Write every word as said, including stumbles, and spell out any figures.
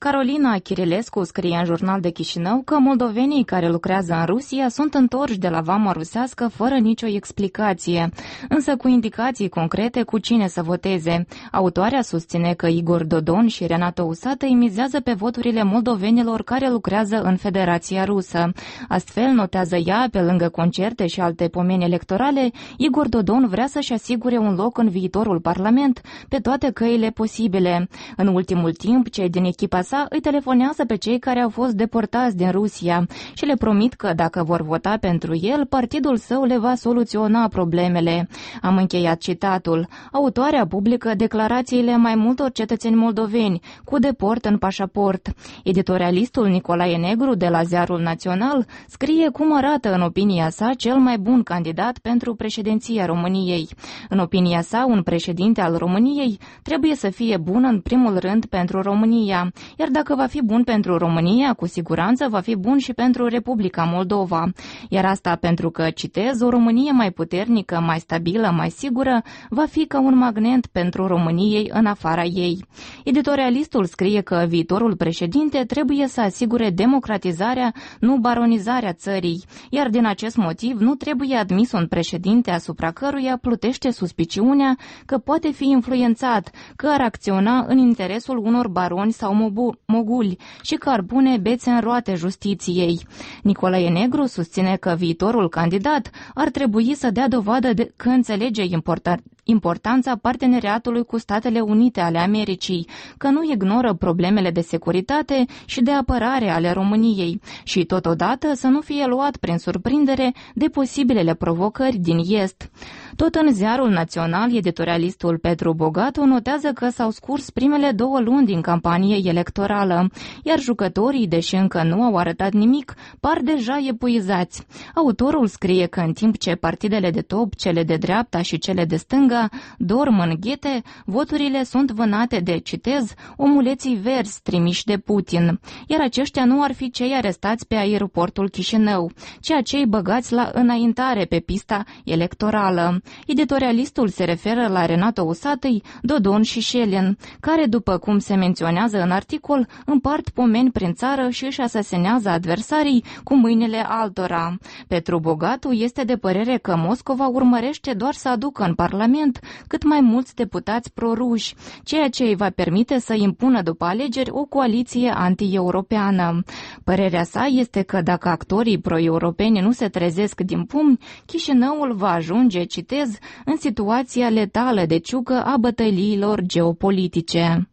Carolina Chirilescu scrie în Jurnal de Chișinău că moldovenii care lucrează în Rusia sunt întorși de la vama rusească fără nicio explicație, însă cu indicații concrete cu cine să voteze. Autoarea susține că Igor Dodon și Renato Usată îi mizează pe voturile moldovenilor care lucrează în Federația Rusă. Astfel, notează ea, pe lângă concerte și alte pomeni electorale, Igor Dodon vrea să-și asigure un loc în viitorul Parlament pe toate căile posibile. În ultimul timp, cei din echipa sa îi telefonează pe cei care au fost deportați din Rusia și le promit că dacă vor vota pentru el, partidul său le va soluționa problemele. Am încheiat citatul. Autoarea publică declarațiile mai multor cetățeni moldoveni cu deport în pașaport. Editorialistul Nicolae Negru de la Ziarul Național scrie cum arată în opinia sa cel mai bun candidat pentru președinția României. În opinia sa, un președinte al României trebuie să fie bun în primul rând pentru România, iar dacă va fi bun pentru România, cu siguranță va fi bun și pentru Republica Moldova. Iar asta pentru că, citez, o Românie mai puternică, mai stabilă, mai sigură, va fi ca un magnet pentru României în afara ei. Editorialistul scrie că viitorul președinte trebuie să asigure democratizarea, nu baronizarea țării, iar din acest motiv nu trebuie admis un președinte asupra căruia plutește suspiciunea că poate fi influențat, că ar acționa în interesul unor baroni sau moguli și că ar pune bețe în roate justiției. Nicolae Negru susține că viitorul candidat ar trebui să dea dovadă de că înțelege important importanța parteneriatului cu Statele Unite ale Americii, că nu ignoră problemele de securitate și de apărare ale României și totodată să nu fie luat prin surprindere de posibilele provocări din Est. Tot în Ziarul Național, editorialistul Petru Bogatu notează că s-au scurs primele două luni din campanie electorală, iar jucătorii, deși încă nu au arătat nimic, par deja epuizați. Autorul scrie că în timp ce partidele de top, cele de dreapta și cele de stânga dorm în ghete, voturile sunt vânate de, citez, omuleții verzi trimiși de Putin, iar aceștia nu ar fi cei arestați pe aeroportul Chișinău, ci acei băgați la înaintare pe pista electorală. Editorialistul se referă la Renato Usatăi, Dodon și Șelin, care, după cum se menționează în articol, împart pomeni prin țară și își asasinează adversarii cu mâinile altora. Petru Bogatu este de părere că Moscova urmărește doar să aducă în Parlament cât mai mulți deputați proruși, ceea ce îi va permite să impună după alegeri o coaliție anti-europeană. Părerea sa este că dacă actorii pro-europeni nu se trezesc din pumni, Chișinăul va ajunge, citez, în situația letală de ciucă a bătăliilor geopolitice.